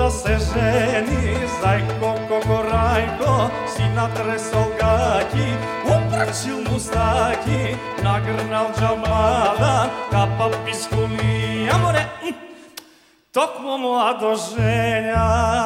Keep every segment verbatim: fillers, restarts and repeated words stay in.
da se ženi, zajko kokorajko, sina tresol gaki, uprčil mustaki, nagrnal džamala, kapa piskuli, amore, tokmo mlado ženja.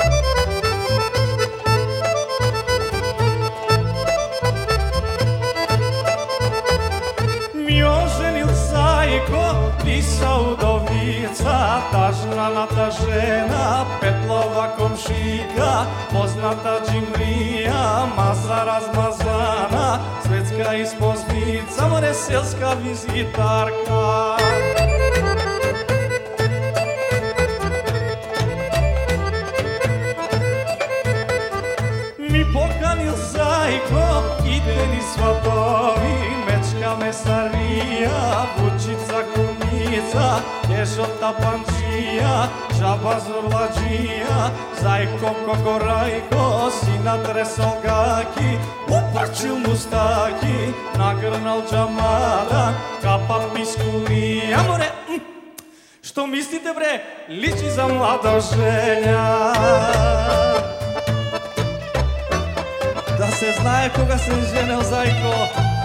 Lisa udovica, tažna ta žena, Petlova komšika, poznata džimrija, maza razmazana, svetska ispoznica, more selska vizitarka. Mi pokanil zajko, ideni svatovi, mečka mesarija, vučica kumica, ježota pančija, žaba zurlađija, zajko kokorajko, sina tresol gaki, uprčil mustaki, nagrnal džamala, kapa piskuli, amore, što mislite bre, liči za mlada ženja. Da se znaje koga se ženeo zajko.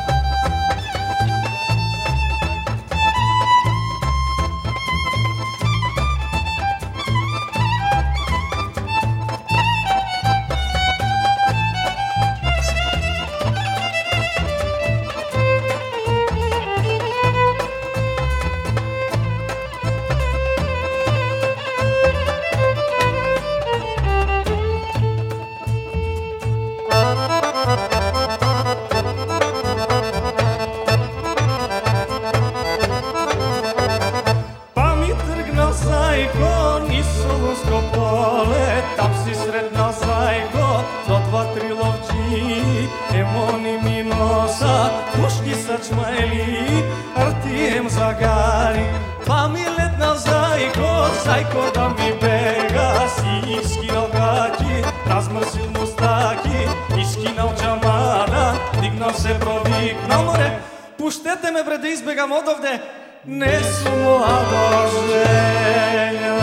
Zajko da mi bega, si iskinal gaki, razmrsil mustaki, iskinal džamana, dignal se proviknal, more, puštete me bre da izbegam odovde, ne su mlada ženja.